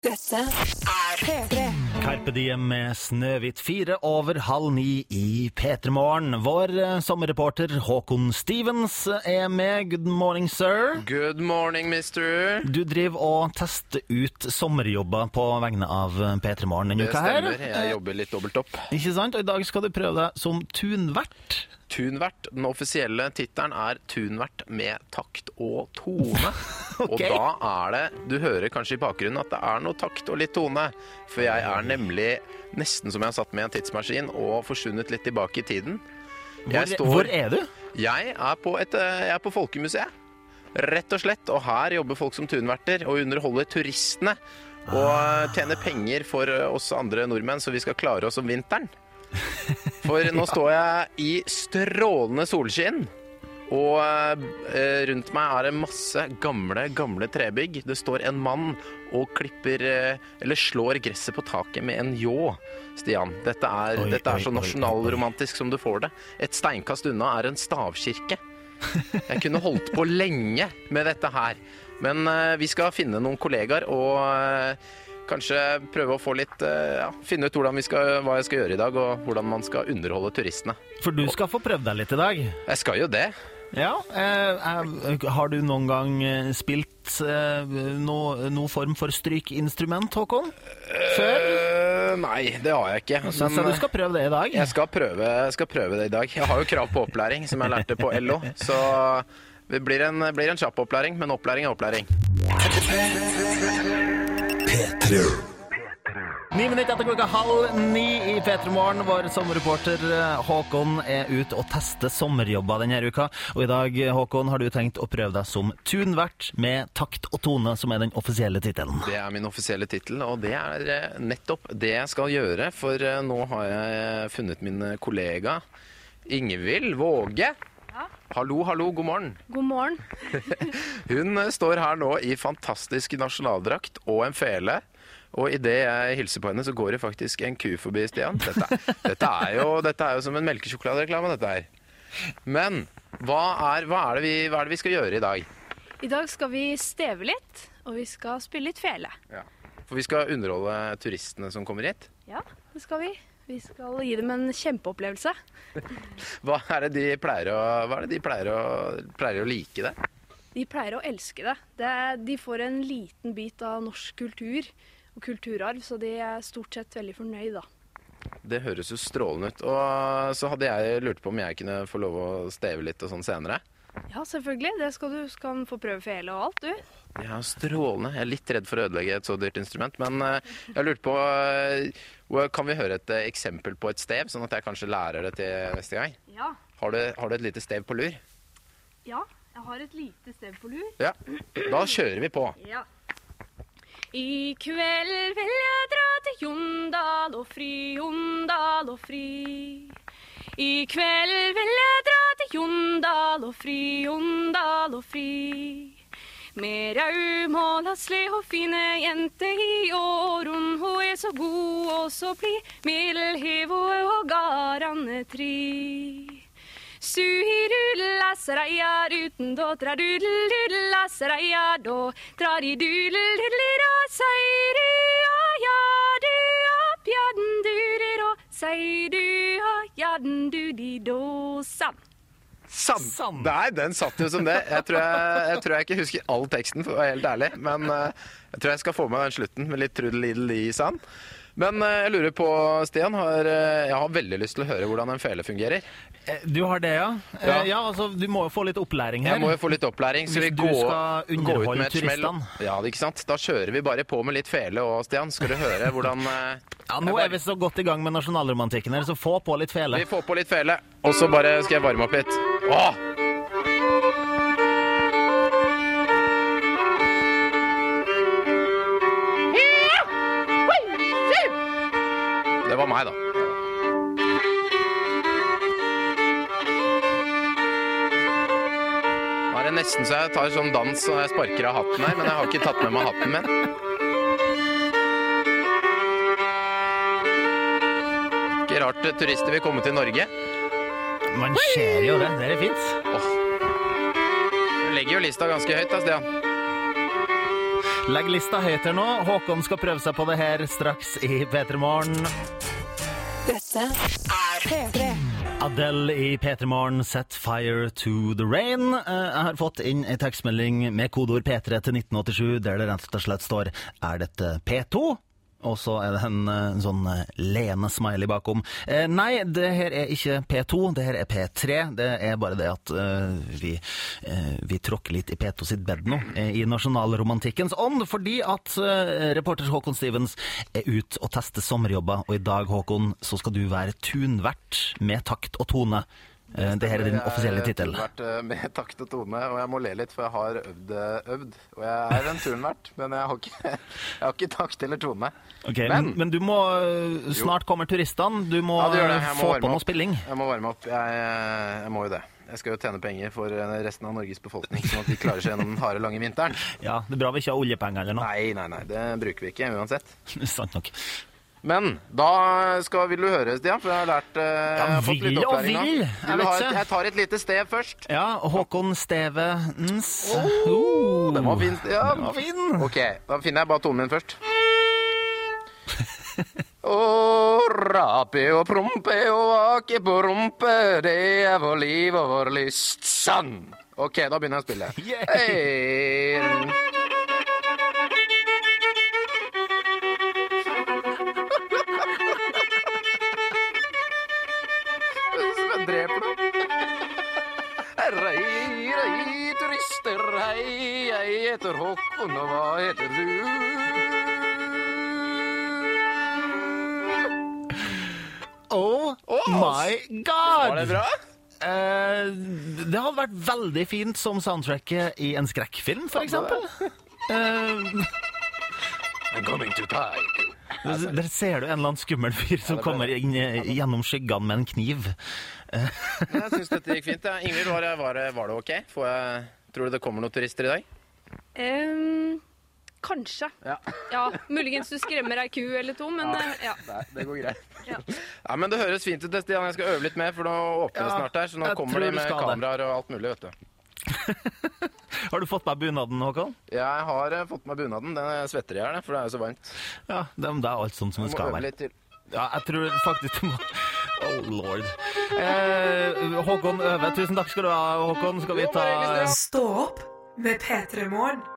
Dette P3. Carpe Diem med Snøhvit 8:04 i P3morgen. Vår sommerreporter Håkon Stevens er med. Good morning, sir. Good morning, mister. Du driver og tester ut sommerjobber på vegne av P3morgen denne Det uka her. stemmer, jeg jobber litt dobbelt opp. Ikke sant? Og i dag skal du prøve deg som tunvert. Tunvert, den offisielle tittelen er Tunvert med takt og tone. Ok. Og da er det, du hører kanskje i bakgrunnen at det er noe takt og litt tone. For jeg er nemlig nesten som jeg har satt med en tidsmaskin og forsvunnet litt tilbake i tiden. Hvor er du? Jeg er på Folkemuseet. Rett og slett, og her jobber folk som tunverter og underholder turistene. Og tjener penger for oss andre nordmenn, så vi skal klare oss om vinteren. For nå står jeg i strålende solskinn, og rundt meg er det masse gamle trebygg. Det står en mann og klipper, eller slår gresset på taket med en ljå, Stian. Dette er så nasjonalromantisk som du får det. Et steinkast unna er en stavkirke. Jeg kunne holdt på lenge med dette her, men vi skal finne noen kollegaer og kanskje prøve å få litt, finne ut hva jeg skal gjøre i dag, og hvordan man skal underholde turistene. For du skal få prøvd deg litt i dag. Jeg skal jo det. Ja, har du noen gang spilt noen form for strykeinstrument, Håkon? Før? Nei, det har jeg ikke. Så du skal prøve det i dag? Jeg skal prøve det i dag. Jeg har jo krav på opplæring, som jeg lærte på LO, så det blir en kjapp opplæring, men opplæring er opplæring. 9 minutter etter 8:30 i P3morgen. Vår sommerreporter Håkon er ute og tester sommerjobber denne uka. Og i dag, Håkon, har du tenkt å prøve deg som tunvert med takt og tone, som er den offisielle tittelen. Det er min offisielle titel, og det er nettopp det jeg skal gjøre. For nå har jeg funnet min kollega Ingvild Våge. Hallo, god morgen. God morgen. Hun står her nå i fantastisk nasjonaldrakt og en fele. Og i det jeg hilser på henne, så går det faktisk en ku forbi, Stian. Dette er jo som en melkesjokoladereklame, dette her. Men hva er det vi skal gjøre i dag? I dag skal vi steve litt, og vi skal spille litt fele. Ja. For vi skal underholde turistene som kommer hit. Ja, det skal vi. Vi skal gi dem en kjempeopplevelse. Hva er det de pleier å like det? De pleier å elske det. De får en liten bit av norsk kultur og kulturarv, så de er stort sett veldig fornøyd da. Det høres jo strålende ut. Og så hadde jeg lurt på om jeg kunne få lov å steve litt og sånn senere. Ja, selvfølgelig. Det skal du skal få prøve fele og alt, du. Ja, strålende. Jeg er litt redd for å ødelegge et så dyrt instrument, men jeg har lurt på, kan vi høre et eksempel på et stev, sånn at jeg kanskje lærer det til neste gang? Ja. Har du et lite stev på lur? Ja, jeg har et lite stev på lur. Ja, da kjører vi på. Ja. I kveld vil jeg dra til Jondal og fri, Jondal og fri. I kveld vil jeg dra til Jondal og fri, Jondal og fri. Med raumål og sle og fine jente i åren, hun er så god og så blid, middelhev og garane tri. Suhirulla saraja uten då tradulla saraja då tradidulla seidu ja du opp jaden du di då seidu jaden du di då sann. Sann! Nei, den satt jo som det. Jeg tror jeg ikke husker all teksten, for å være helt ærlig, men jeg tror jeg skal få med den slutten med litt trudelideli sann. Men jeg lurer på, Stian, jeg har veldig lyst til å høre hvordan en fele fungerer. Du har det, ja? Ja, altså, du må jo få litt opplæring her. Jeg må jo få litt opplæring. Hvis du skal underholde turistene. Ja, ikke sant? Da kjører vi bare på med litt fele, og Stian, skal du høre hvordan... Ja, nå er vi så godt i gang med nasjonalromantikken her, så få på litt fele. Vi får på litt fele, og så bare skal jeg varme opp litt. Åh! Det var meg, da. Nå er det nesten så jeg tar sånn dans og jeg sparker av hatten her, men jeg har ikke tatt med meg hatten min. Ikke rart turister vil komme til Norge. Man ser jo det, det er fint. Du legger jo lista ganske høyt da, Stian. Legg lista høyt her nå. Håkon skal prøve seg på det her straks i P3 Morgen. Dette er P3. Adele i P3 Morgen, Set Fire to the Rain. Jeg har fått inn en tekstmelding med kodeord P3 til 1987, der det rett og slett står: er dette P2? Og så er det en sånn leende smiley bakom. Nei, det her er ikke P2, det her er P3. Det er bare det at vi tråkker litt i P2 sitt bed nå, i nasjonalromantikkens ånd, fordi at reporter Håkon Stevens er ute og tester sommerjobber, og i dag, Håkon, så skal du være tunvert med takt og tone. Det her er din offisielle titel. Jeg har vært med takt og tone, og jeg må le litt, for jeg har øvd. Og jeg er en turnvert, men jeg har ikke takt eller tone. Okay, men du må snart kommer turistene. Du må få på noe spilling. Jeg må varme opp. Jeg må jo det. Jeg skal jo tjene penger for resten av Norges befolkning, sånn at de klarer seg gjennom den harde, lange vinteren. Ja, det er bra vi ikke har oljepenger eller noe. Nei, det bruker vi ikke uansett. Sant nok. Men da vil du høre, Stian, for jeg har lært fått litt opplæring nå. Jeg tar et lite stev først. Ja, Håkon Stevens. Den var fin, Stian. Den var fin. Ok, da finner jeg bare tonen min først. Rape og prompe og ake på rumpe, det er vår liv og vår lyst. Sann! Ok, da begynner jeg å spille. Hey. Dreper du? Rei, turister, hei, jeg heter Håkon, og hva heter du? Oh my god! Var det bra? Det hadde vært veldig fint som soundtracket i en skrekkfilm, for eksempel. I'm coming to die. Der ser du en eller annen skummel fyr som kommer inn gjennom skyggene med en kniv. Jeg synes dette gikk fint. Ja. Ingrid, var det ok? Tror du det kommer noen turister i dag? Kanskje. Ja, muligens du skremmer ei ku eller to, men ja. Nei, det går greit. Ja, men det høres fint ut, Stian. Jeg skal øve litt mer, for nå åpner det snart her, så nå kommer de med kameraer og alt mulig, vet du. Har du fått meg bunaden, Håkon? Jeg har fått meg bunaden. Den svetter jeg gjerne, for det er jo så varmt. Ja, det er alt sånt som det skal være. Ja, jeg tror faktisk du må... Oh lord. Håkon Øve, tusen takk skal du ha, Håkon. Skal vi ta... Stå opp med P3 Morgen.